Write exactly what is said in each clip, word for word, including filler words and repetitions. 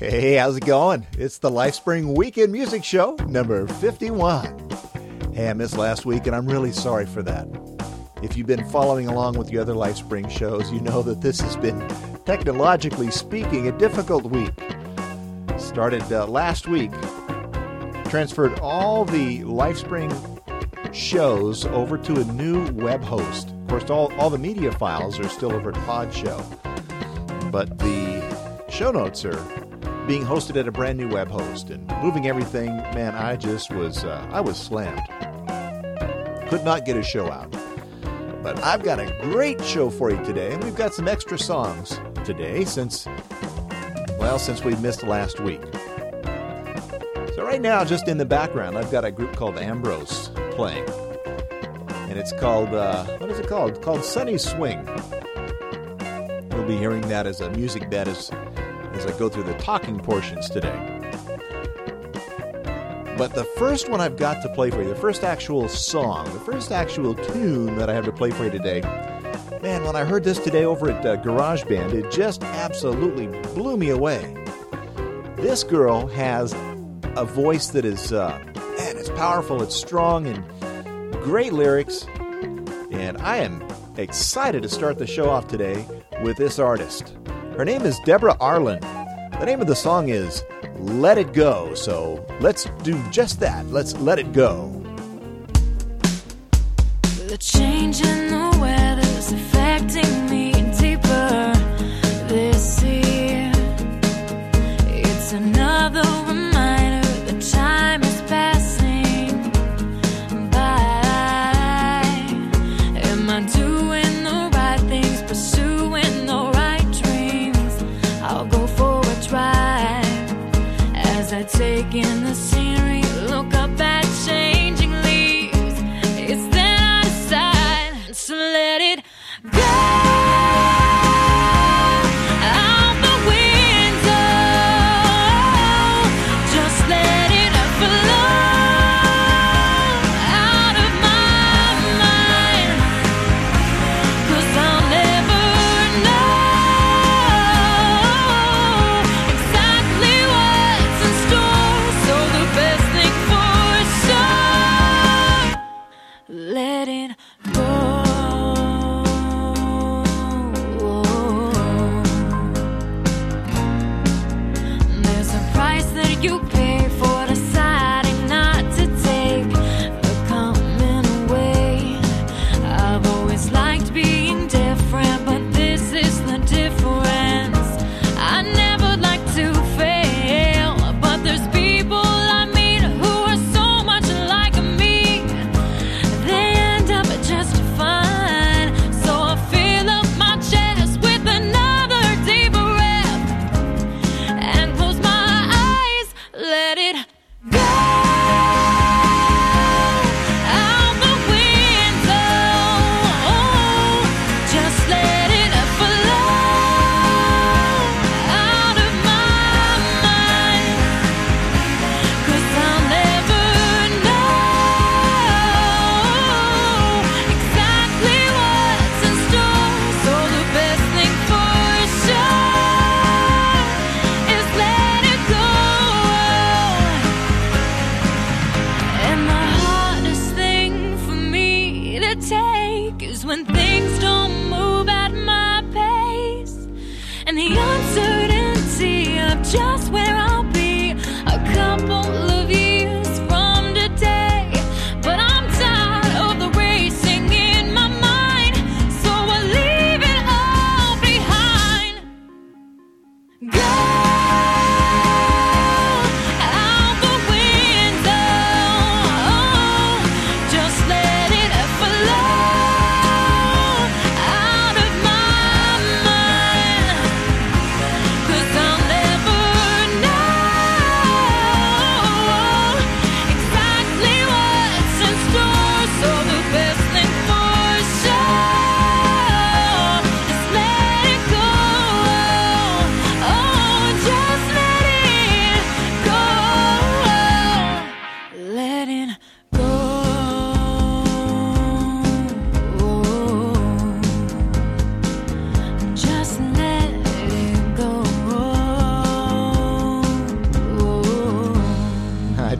Hey, how's it going? It's the LifeSpring Weekend Music Show, number fifty-one. Hey, I missed last week, and I'm really sorry for that. If you've been following along with the other LifeSpring shows, you know that this has been, technologically speaking, a difficult week. Started uh, last week, transferred all the LifeSpring shows over to a new web host. Of course, all, all the media files are still over at Podshow, but the show notes are being hosted at a brand new web host, and moving everything, man, I just was, uh, I was slammed. Could not get a show out. But I've got a great show for you today, and we've got some extra songs today since, well, since we missed last week. So right now, just in the background, I've got a group called Ambrose playing. And it's called, uh, what is it called? It's called Sunny Swing. You'll be hearing that as a music bed as as I go through the talking portions today. But the first one I've got to play for you, the first actual song, the first actual tune that I have to play for you today, man, when I heard this today over at uh, GarageBand, it just absolutely blew me away. This girl has a voice that is, uh, man, it's powerful, it's strong, and great lyrics. And I am excited to start the show off today with this artist. Her name is Deborah Arlen. The name of the song is Let It Go. So let's do just that. Let's let it go. The change in the weather is affecting me deeper this year. It's another reminder that time is passing by. Am I doing the right things, pursuing the right dreams? I'll go for a drive as I take in the scenery, look up at changing leaves. It's then I decide to let it go. Out the window, just let it flow out of my mind. 'Cause I'll never know exactly what's in store. So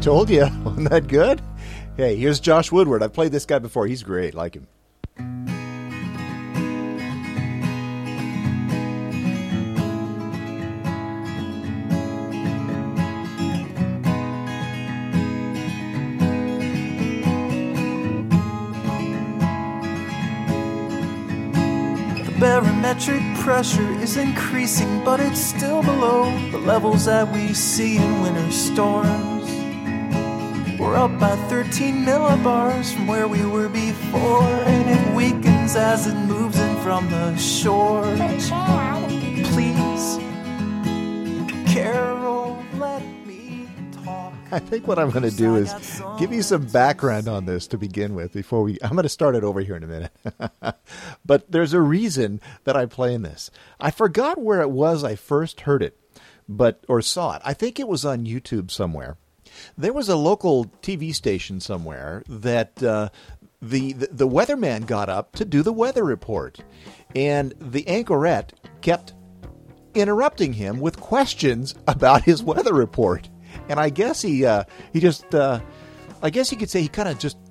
told you. Wasn't that good? Hey, here's Josh Woodward. I've played this guy before. He's great. Like him. Barometric pressure is increasing, but it's still below the levels that we see in winter storms. We're up by thirteen millibars from where we were before, and it weakens as it moves in from the shore. Please, Carol, let me talk. I think what I'm going to do is give you some background on this to begin with before we... I'm going to start it over here in a minute. But there's a reason that I'm playing this. I forgot where it was I first heard it, but or saw it. I think it was on YouTube somewhere. There was a local T V station somewhere that uh, the, the the weatherman got up to do the weather report, and the anchorette kept interrupting him with questions about his weather report. And I guess he uh, he just, uh, I guess you could say he kind of just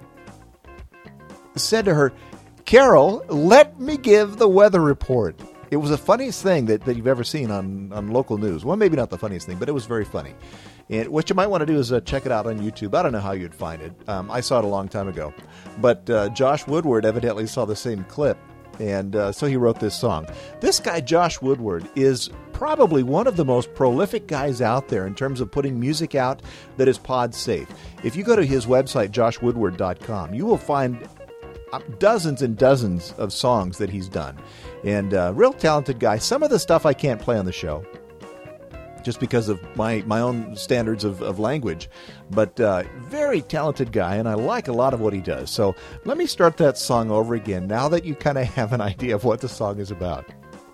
said to her, Carol, let me give the weather report. It was the funniest thing that, that you've ever seen on, on local news. Well, maybe not the funniest thing, but it was very funny. And what you might want to do is uh, check it out on YouTube. I don't know how you'd find it. Um, I saw it a long time ago. But uh, Josh Woodward evidently saw the same clip, and uh, so he wrote this song. This guy, Josh Woodward, is probably one of the most prolific guys out there in terms of putting music out that is pod safe. If you go to his website, josh woodward dot com, you will find dozens and dozens of songs that he's done. And uh, real talented guy. Some of the stuff I can't play on the show just because of my, my own standards of, of language. But uh, very talented guy, and I like a lot of what he does. So let me start that song over again now that you kind of have an idea of what the song is about.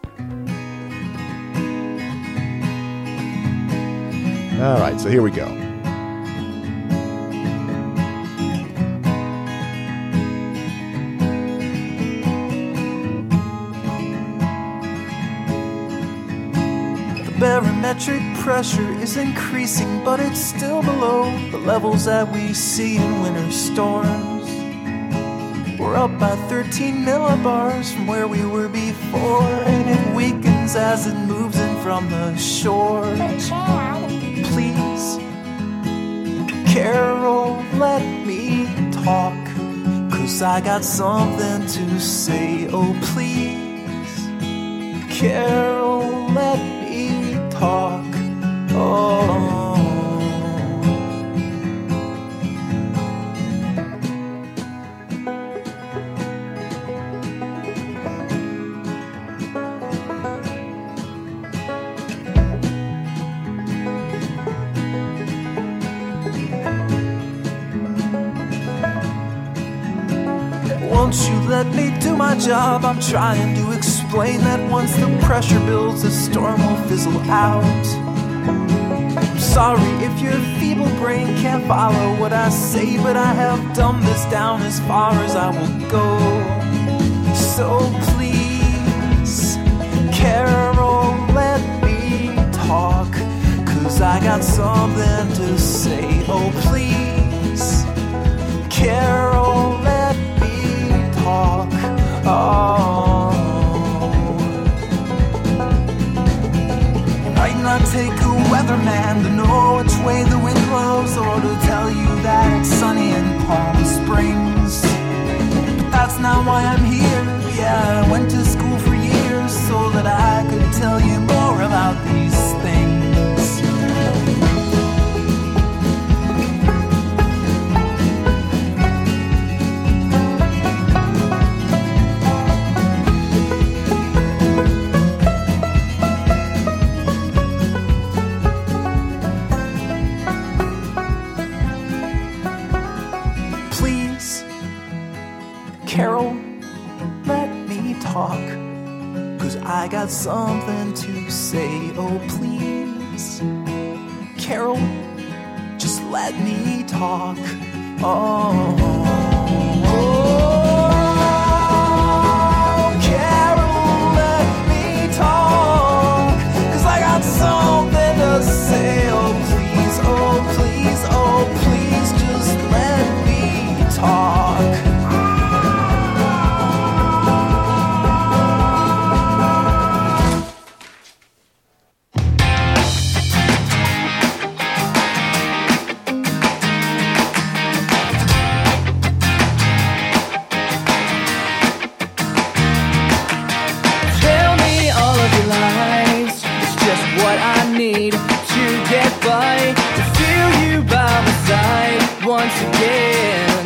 All right, so here we go. The barometric pressure is increasing, but it's still below the levels that we see in winter storms. We're up by thirteen millibars from where we were before, and it weakens as it moves in from the shore. Please, Carol, let me talk, 'cause I got something to say. Oh, please, Carol, let me talk. Oh. Won't you let me do my job? I'm trying to explain that once the pressure builds, the storm will fizzle out. I'm sorry if your feeble brain can't follow what I say, but I have dumbed this down as far as I will go. So please, Carol, let me talk, 'cause I got something to say. Oh please, Carol, let me talk. Oh, it might not take a weatherman to know which way the wind blows, or to tell you that it's sunny in Palm Springs. But that's not why I'm here. Yeah, I went to school for years so that I could tell you more about these things. Carol, let me talk, 'cause I got something to say. Oh please, Carol, just let me talk. Oh, oh, Carol, let me talk, 'cause I got something to say. Oh please, oh please, oh once again.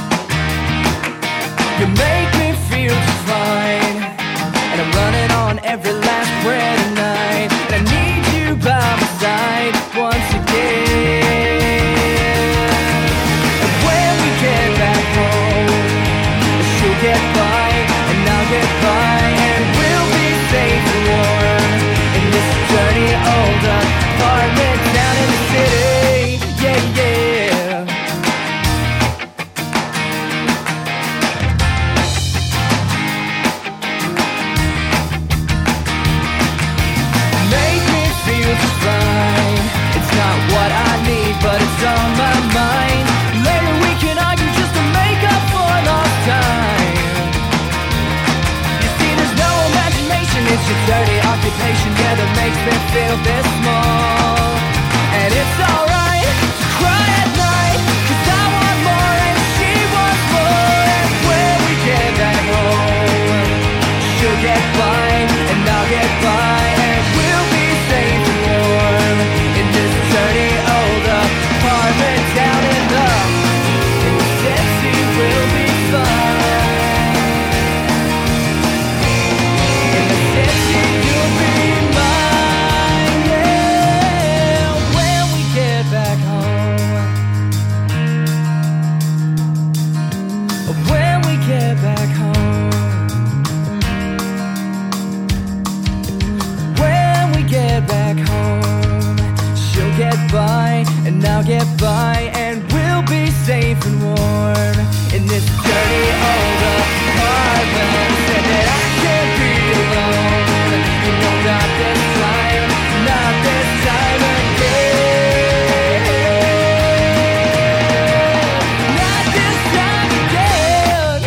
You make me feel just fine, and I'm running on every last breath tonight, and I need you by my side once again. And when we get back home, she'll get by, and I'll get by, and we'll be safe and warm in this dirty old apartment down in the city. Yeah, yeah. Make me feel just fine. It's not what I need, but it's on my mind. Later we can argue just to make up for lost time. You see, there's no imagination, it's your dirty occupation, yeah, that makes me feel this small. And it's alright to cry at night, 'cause I want more and she wants more. And when we get back home, she'll get by and I'll get by, and we'll be safe and warm in this dirty old apartment down in the, in the city. We'll be fine. In the city you'll be mine, yeah. When we get back home, when we get back home, when we get back home, she'll get by and I'll get by, and we'll be safe and warm in this dirty old apartment. Said that I can't be alone, you know, not this time, not this time again, not this time again.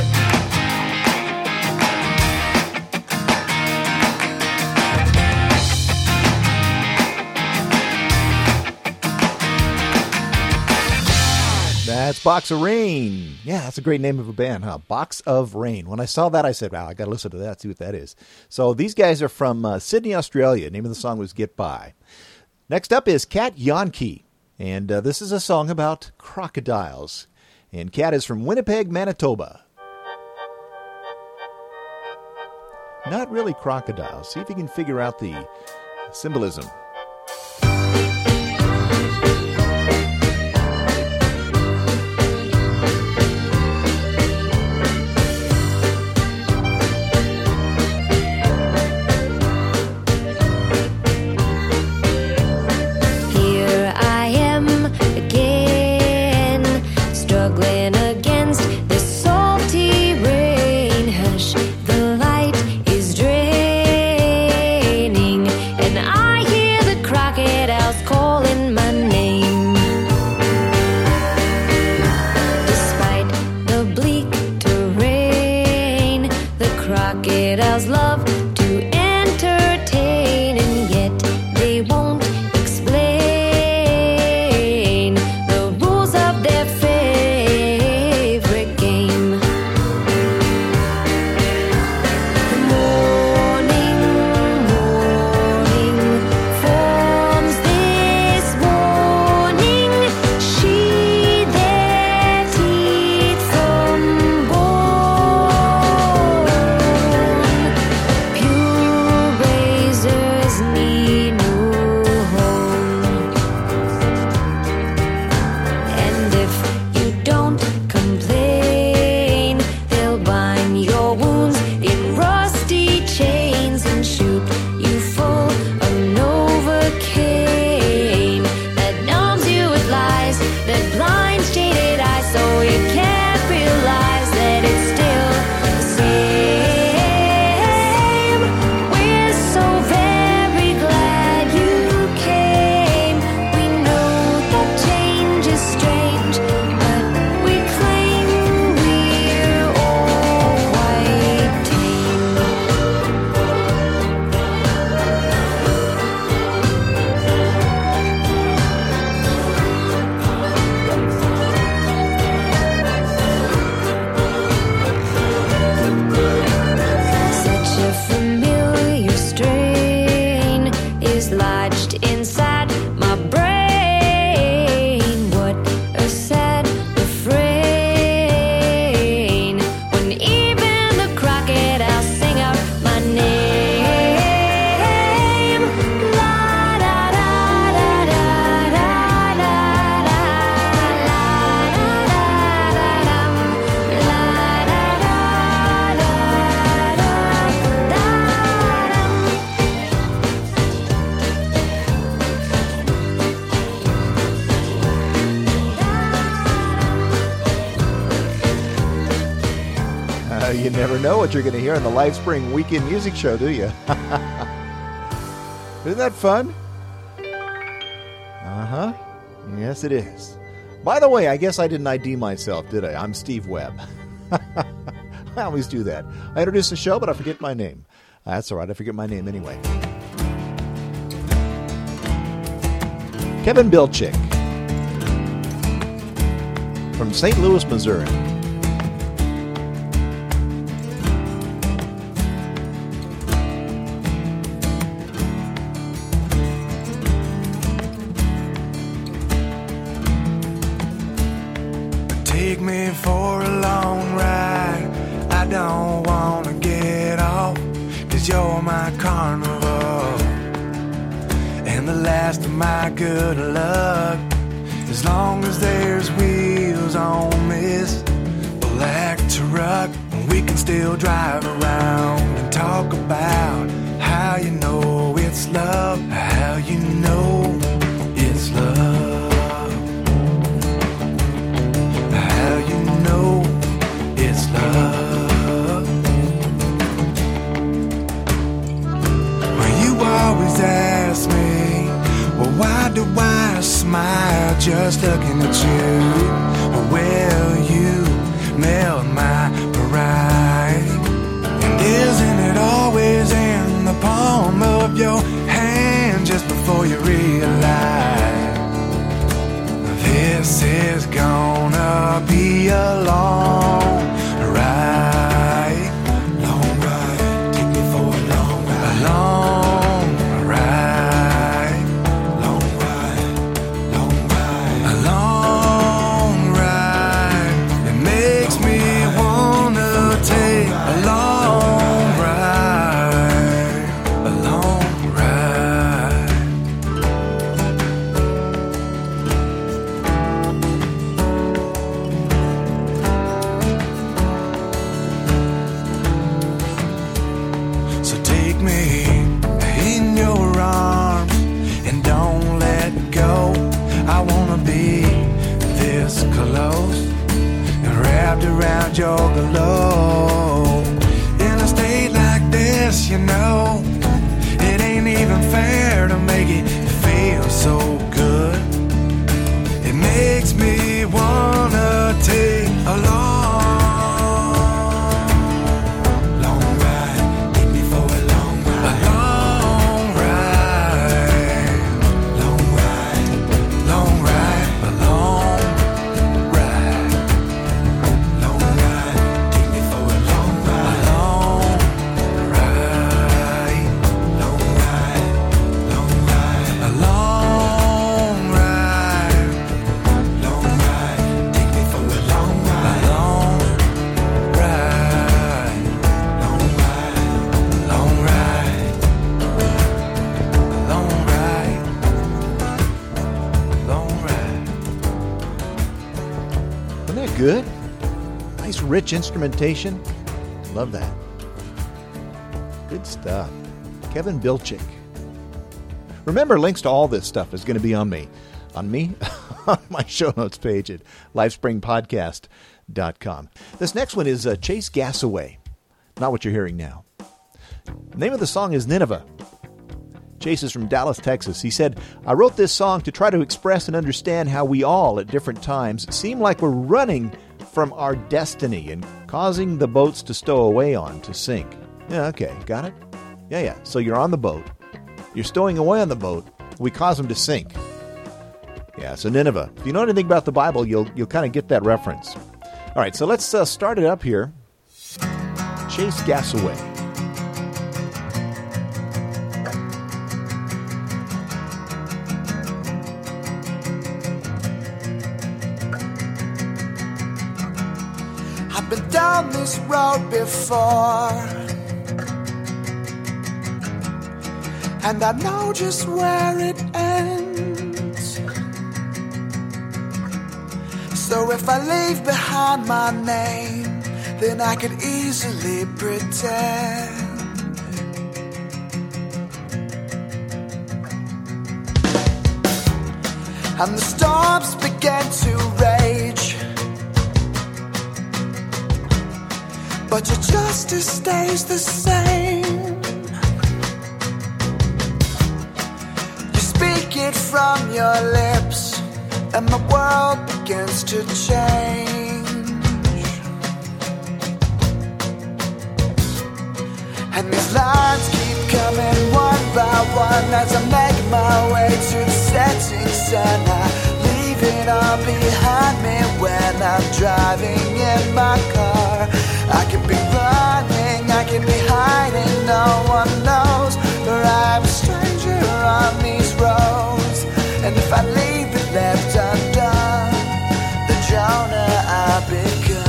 That's Box of Rain. Yeah, that's a great name of a band, huh? Box of Rain. When I saw that, I said, wow, I got to listen to that, see what that is. So these guys are from uh, Sydney, Australia. The name of the song was Get By. Next up is Cat Yonke, and uh, this is a song about crocodiles. And Cat is from Winnipeg, Manitoba. Not really crocodiles. See if you can figure out the symbolism. Here I am again, struggling against this salty rain. Hush, the light is draining, and I hear the crocodiles calling my name. Despite the bleak terrain, the crocodiles love to entertain, and yet they won't explain the rules of their favorite game. The morning, morning forms this morning sheathe their teeth from bone. Pure razors need no home. And if you don't complain, they'll bind your wounds in rusty chains and shoot you full of Novocaine that numbs you with lies, that blinds jaded eyes, so you can't realize that it's still the same. We're so very glad you came. We know that change is strange, but we claim we're all quite tame. Such a familiar strain is lodged inside my brain. What a sad never know what you're going to hear on the LifeSpring Weekend Music Show, do you? Isn't that fun? Uh-huh. Yes, it is. By the way, I guess I didn't I D myself, did I? I'm Steve Webb. I always do that. I introduce the show, but I forget my name. That's all right. I forget my name anyway. Kevin Bilchick from Saint Louis, Missouri. Take me for a long ride. I don't wanna get off, 'cause you're my carnival and the last of my good luck. As long as there's wheels on this black truck, we can still drive around and talk about how you know it's love, how you know it's love, how you know it's love. Well, you always ask me, well, why do I smile just looking at you? Well, you melt my pride. And isn't it always in the palm of your hand just before you realize this is gonna be a long ride? Long ride, take me for a long ride. A long ride. Long ride, long ride. A long ride. It makes me wanna take a long ride. A long ride. So take me in your arms and don't let go. I wanna be this close and wrapped around your glow. In a state like this, you know, it ain't even fair to make it feel so good. It makes me wanna take a long, long ride. Take me for a long ride. A long ride. Long ride. Long ride. A long ride. Long ride. Take me for a long ride. A long ride. Long ride. Long ride. A long ride. Long ride. Take me for a long ride. A long ride. Long ride. Long ride. Long ride. Long ride. Isn't that good? Nice rich instrumentation. Love that. Good stuff. Kevin Bilchick. Remember, links to all this stuff is going to be on me. On me? On my show notes page at lifespring podcast dot com. This next one is uh, Chase Gasaway. Not what you're hearing now. The name of the song is Nineveh. Chase is from Dallas, Texas. He said, I wrote this song to try to express and understand how we all, at different times, seem like we're running from our destiny and causing the boats to stow away on to sink. Yeah, okay, got it? Yeah, yeah. So you're on the boat. You're stowing away on the boat. We cause them to sink. Yeah, so Nineveh. If you know anything about the Bible, you'll you'll kind of get that reference. All right, so let's uh, start it up here. Chase Gasaway. I've been down this road before, and I know just where it ends. So if I leave behind my name, then I could easily pretend. And the storms began to rage, but your justice stays the same. You speak it from your lips, and the world begins to change. And these lines keep coming one by one as I make my way to the setting sun. I leave it all behind me when I'm driving in my car. I could be running, I could be hiding, no one knows, but I'm a stranger on these roads. And if I leave it left undone, the Jonah I become.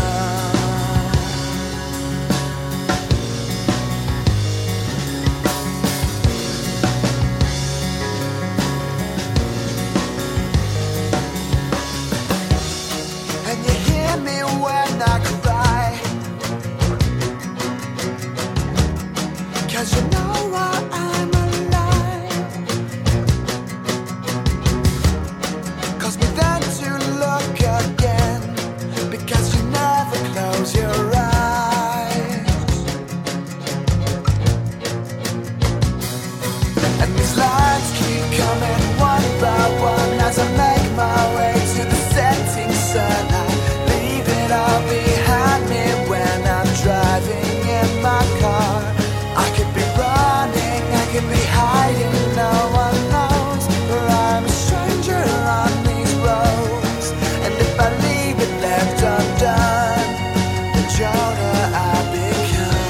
You know why I'm alive, 'cause we then to look again, because you never close your eyes. And these lines keep coming one by one as I make my way to the setting sun. I leave it all behind me when I'm driving in my car. I could be running, I could be hiding, no one knows, but I'm a stranger on these roads. And if I leave it left undone, the Jonah I become.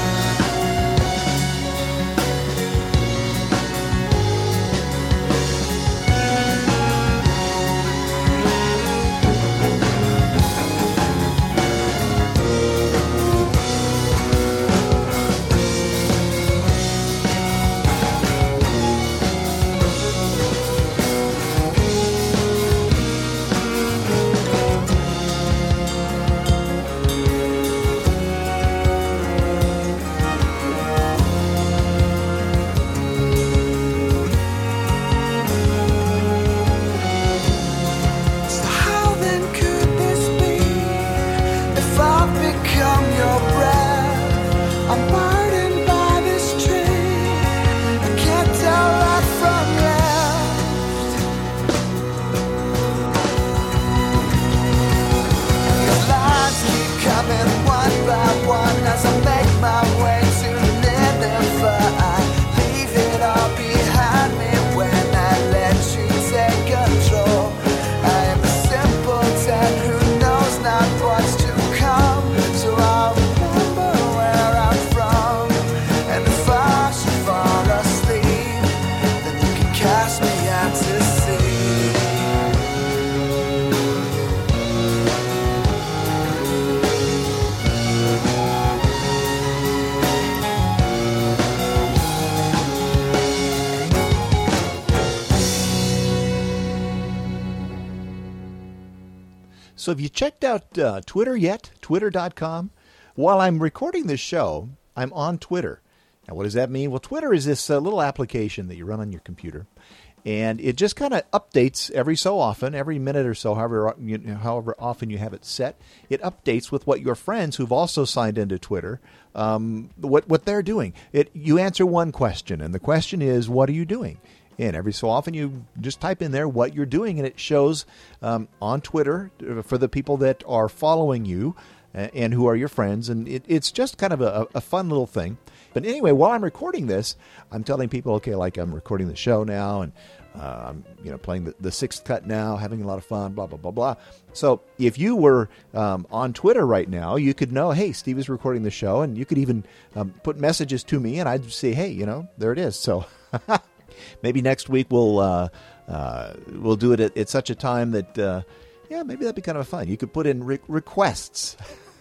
So have you checked out uh, Twitter yet? Twitter dot com? While I'm recording this show, I'm on Twitter. Now, what does that mean? Well, Twitter is this uh, little application that you run on your computer, and it just kind of updates every so often, every minute or so, however you know, however often you have it set. It updates with what your friends who've also signed into Twitter, um, what what they're doing. It you answer one question, and the question is, what are you doing? And every so often you just type in there what you're doing, and it shows um, on Twitter for the people that are following you and who are your friends. And it, it's just kind of a, a fun little thing. But anyway, while I'm recording this, I'm telling people, okay, like I'm recording the show now, and uh, I'm you know playing the, the sixth cut now, having a lot of fun, blah, blah, blah, blah. So if you were um, on Twitter right now, you could know, hey, Steve is recording the show, and you could even um, put messages to me, and I'd say, hey, you know, there it is. So maybe next week we'll uh, uh, we'll do it at, at such a time that, uh, yeah, maybe that'd be kind of fun. You could put in re- requests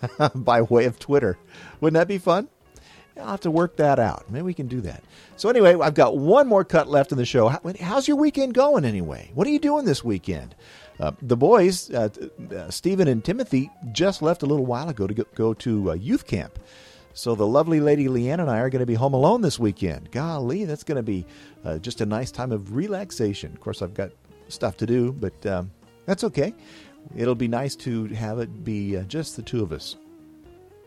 by way of Twitter. Wouldn't that be fun? I'll have to work that out. Maybe we can do that. So anyway, I've got one more cut left in the show. How, how's your weekend going anyway? What are you doing this weekend? Uh, the boys, uh, uh, Stephen and Timothy, just left a little while ago to go, go to uh, youth camp. So the lovely lady Leanne and I are going to be home alone this weekend. Golly, that's going to be uh, just a nice time of relaxation. Of course, I've got stuff to do, but um, that's okay. It'll be nice to have it be uh, just the two of us.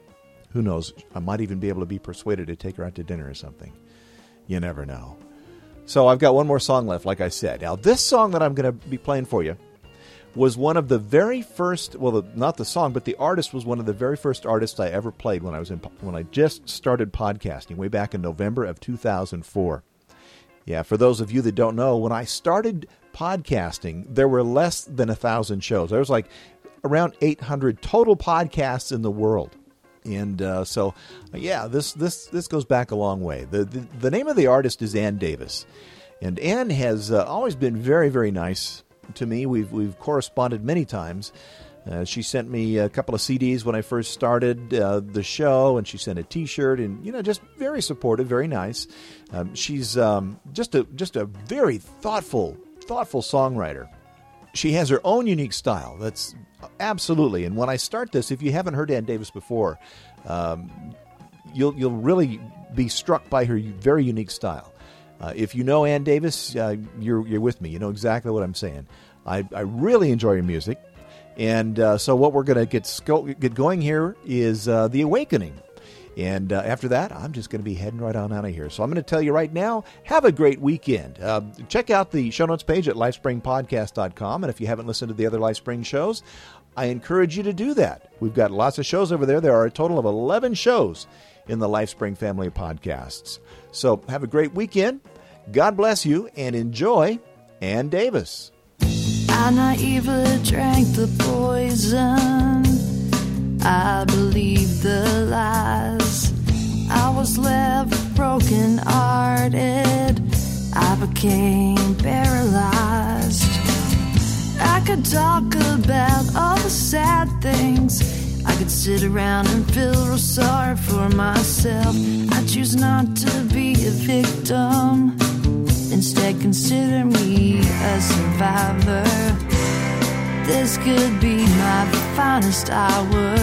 Who knows? I might even be able to be persuaded to take her out to dinner or something. You never know. So I've got one more song left, like I said. Now, this song that I'm going to be playing for you was one of the very first, well, the, not the song, but the artist was one of the very first artists I ever played when I was in, when I just started podcasting way back in November of two thousand four. Yeah, for those of you that don't know, when I started podcasting, there were less than a thousand shows. There was like around eight hundred total podcasts in the world. And uh, so, yeah, this this this goes back a long way. The, the the name of the artist is Ann Davis, and Ann has uh, always been very very nice to me. We've we've corresponded many times. Uh, she sent me a couple of C Ds when I first started uh, the show, and she sent a T-shirt, and you know, just very supportive, very nice. Um, she's um, just a just a very thoughtful thoughtful songwriter. She has her own unique style. That's absolutely. And when I start this, if you haven't heard Ann Davis before, um, you'll you'll really be struck by her very unique style. Uh, if you know Ann Davis, uh, you're you're with me. You know exactly what I'm saying. I, I really enjoy her music, and uh, so what we're going to get sco- get going here is uh, The Awakening. And uh, after that, I'm just going to be heading right on out of here. So I'm going to tell you right now, have a great weekend. Uh, check out the show notes page at lifespring podcast dot com. And if you haven't listened to the other LifeSpring shows, I encourage you to do that. We've got lots of shows over there. There are a total of eleven shows in the LifeSpring family of podcasts. So have a great weekend. God bless you, and enjoy Ann Davis. I naively drank the poison. I believed the lies. I was left broken-hearted. I became paralyzed. I could talk about all the sad things. I could sit around and feel real sorry for myself. I choose not to be a victim. Instead, consider me a survivor. This could be my finest hour.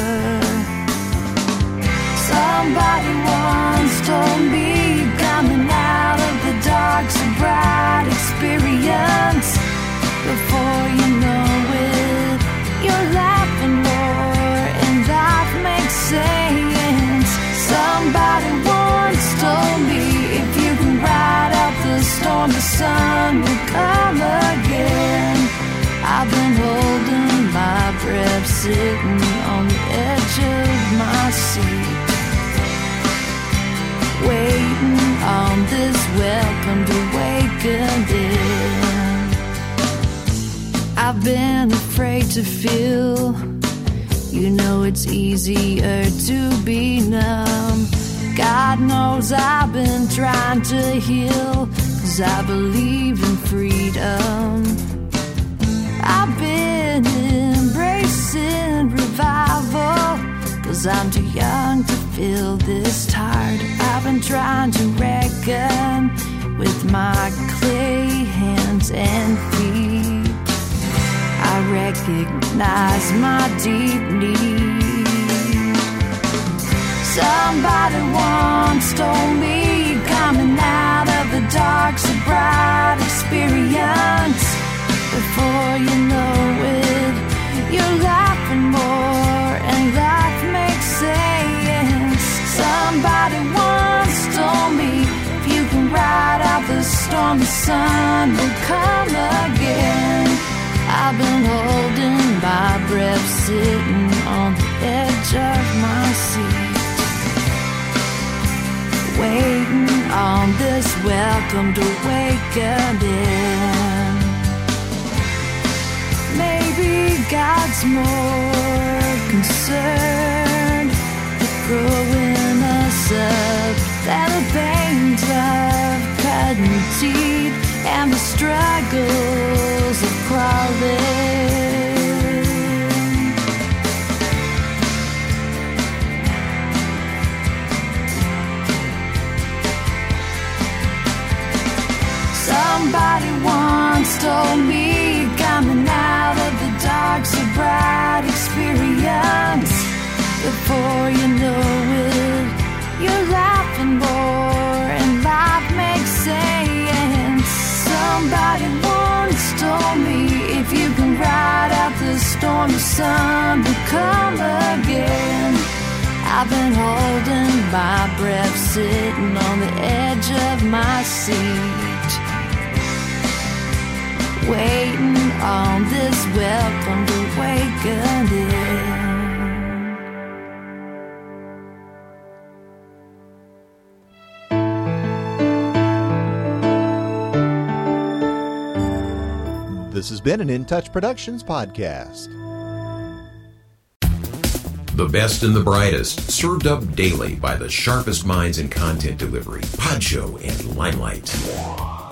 Somebody once told me coming out of the dark's a bright experience. Before you know it, you're laughing more and life makes sense. Somebody once told me if you can ride out the storm, the sun will come again. I've been holding my breath, sitting on the edge of my seat, waiting on this welcome to awakening. I've been afraid to feel, you know it's easier to be numb. God knows I've been trying to heal, 'cause I believe in freedom. I've been embracing revival, 'cause I'm too young to feel this tired. I've been trying to reckon with my clay hands and feet. I recognize my deep need. Somebody once told me coming out of the dark's a bright experience. Before you know it, you're laughing more and life makes sense. Somebody once told me if you can ride out the storm, the sun will come again. I've been holding my breath, sitting on the edge of my seat, waiting on this welcome to awakening. Maybe God's more concerned with growing us up than the pains of cutting teeth and the struggles of crawling. Somebody once told me coming out of the dark's a bright experience. Before you know it, you're laughing more and life makes sense. Somebody once told me if you can ride out the storm, the sun will come again. I've been holding my breath, sitting on the edge of my seat, waiting on this welcome to wake again. This has been an In Touch Productions podcast. The best and the brightest, served up daily by the sharpest minds in content delivery, Podshow and Limelight.